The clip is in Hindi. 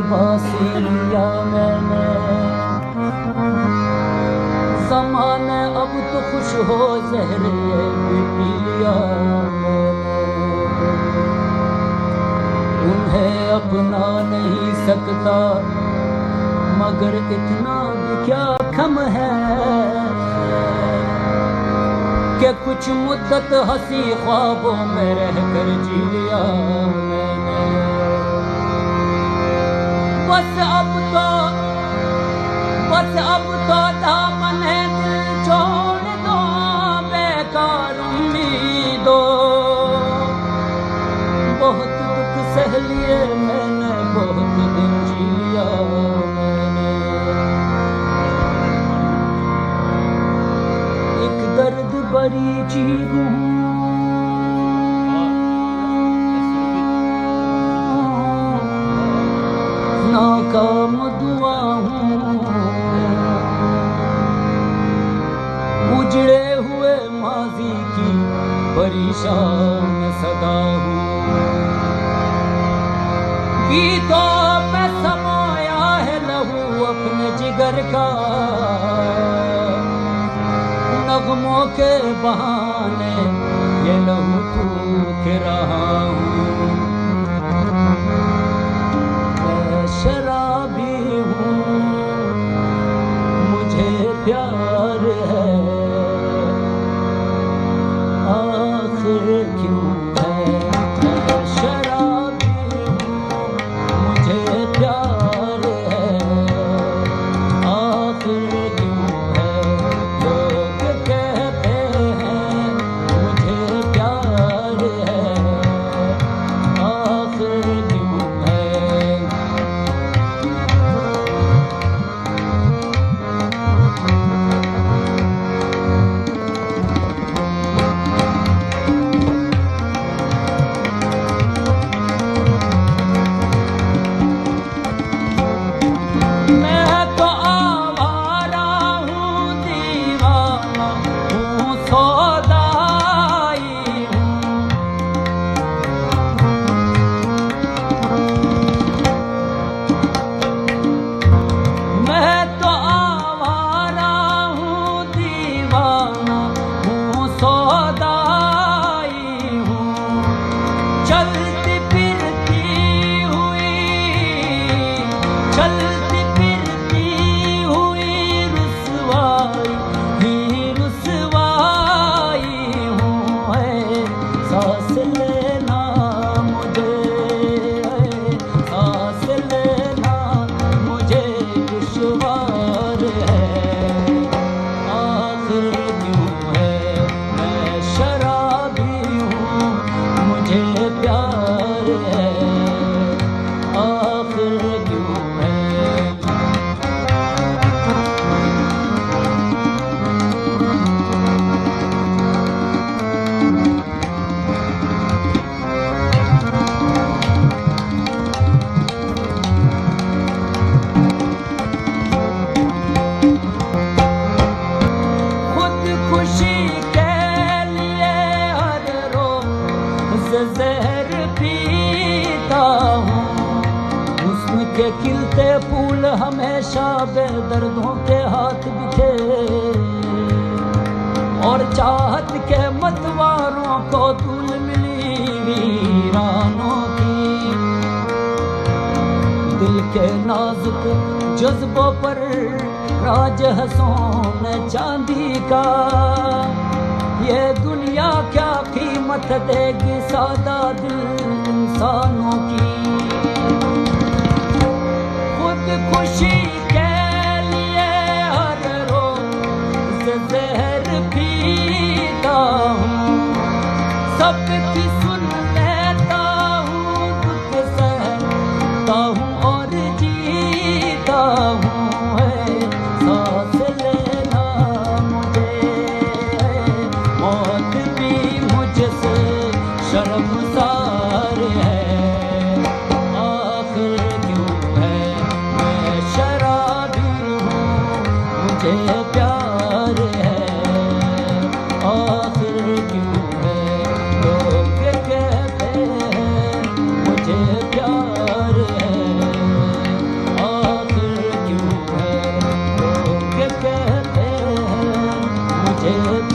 बासी लिया मैंने, ज़माने अब तो खुश हो ज़हर ये भी पी लिया मैंने। उन्हें अपना नहीं सकता मगर इतना भी क्या कम है कि कुछ मुद्दत हंसी ख्वाबों में रह कर जी लिया मैंने। बस अब तो दामन दिल छोड़ दो, बेकार उम्मीदों। बहुत दुख सह लिए मैंने, बहुत दिन जी लिया मैंने। एक दर्द भरी चीज हूँ, नाकाम दुआ हूँ, उजड़े हुए माजी की परेशान सदा हूँ। गीतों में समाया है लहू अपने जिगर का, नगमों के बहाने ये लहू फूंक रहा हूँ। मैं शराबी हूँ, मुझे प्यार है, आखिर क्यों है। मैं शराबी हूँ, मुझे प्यार है, आखिर क्यों है। लोग कहते हैं मुझे प्यार है, आखिर क्यों है। मैं तो आवारा हूँ, दीवाना हूँ, सौदाई हूँ। मैं तो आवारा हूँ, दीवाना हूँ, सौदाई हूँ। चलती फिरती हुई, चलती फिरती हुई रुसवाई ही रुसवाई हूँ। है सांस लेना मुझे, है सांस लेना मुझे दुश्वार है, आखिर क्यों है। मैं शराबी हूँ, मुझे प्यार है, आखिर क्यों है। खुद खुशी के लिए हर रोज जहर पीता हूँ। हुस्न के खिलते फूल हमेशा बेदर्दों के हाथ बिखे, और चाहत के मतवारों को धूल मिली वीरानों की। दिल के नाजुक जज्बों पर राज है सोने चांदी का। ये दुनिया क्या कीमत देगी सादा दिल इंसानों की। खुद खुशी के लिए हर रोज जहर पीता हूँ। सबकी सुन लेता हूँ, दुख सहता हूँ और जीता हूँ। है सांस लेना मुझे, है मौत भी मुझसे शर्मसार है, आखिर क्यों है। मैं शराबी हूँ, मुझे प्यार है, आखिर क्यों है। लोग कहते हैं मुझे प्यार है, मुझे